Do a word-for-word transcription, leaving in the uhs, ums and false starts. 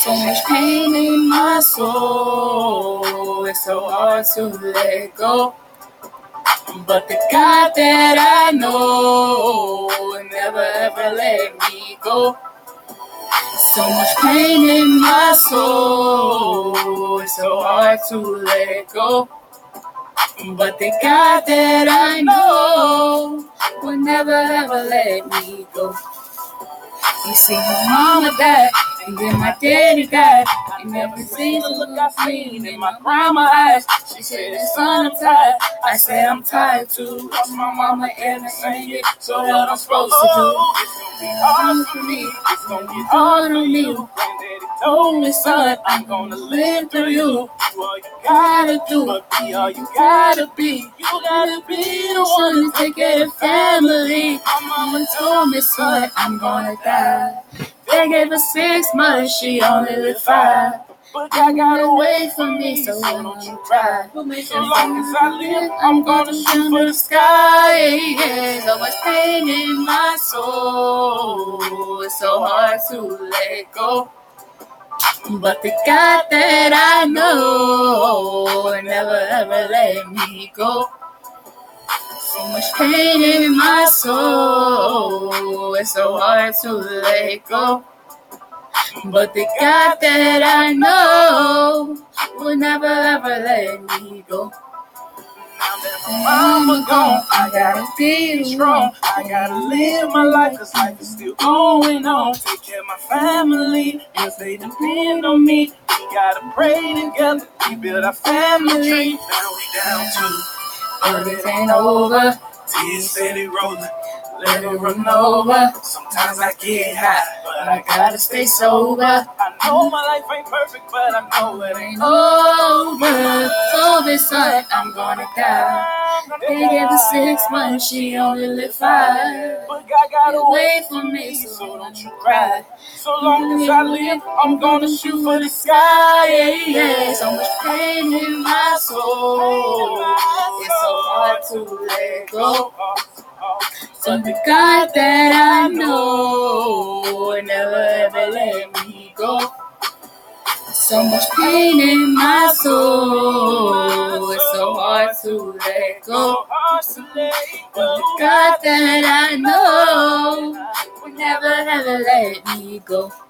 So much pain in my soul, it's so hard to let go. But the God that I know will never ever let me go. So much pain in my soul, it's so hard to let go. But the God that I know will never ever let me go. You see, my mama died, and then my daddy died. And never seen the look I seen in my grandma's eyes. She said, son, I'm tired. I said, I'm tired too. Lost my mama and I sang it. So what I'm supposed to do? It's gonna be hard for me. It's gonna be hard on you. Granddaddy told me, son, I'm gonna live through you. Do all you gotta do, but be all you gotta be. You gotta be the one to take care of family. My mama told me, son, I'm gonna die. They gave her six months, she only lived five. But God got away from me, so don't you cry. So long as I live, I'm gonna shoot for the sky. Yeah, so much pain in my soul, it's so hard to let go. But the God that I know will never ever let me go. So much pain in my soul, it's so hard to let go. But the God that I know will never ever let me go. Now that my mama gone, I gotta be strong. I gotta live my life, cause life is still going on. Take care of my family, cause they depend on me. We gotta pray together, we build our family. Now we down to but it ain't over. Tears steady rolling, let it run over. Sometimes I get high, but I gotta stay sober. I know my life ain't perfect, but I know it ain't over. So this son, I'm gonna die. They gave her six months, she only lived five. But God got away from me, so don't you cry. So long as I live, I'm gonna shoot for the sky. Yeah, yeah. So much pain in my soul, it's so hard to let go. So the God that I know will never ever let me go. So much pain in my soul, it's so hard to let go. But the God that I know will never ever let me go.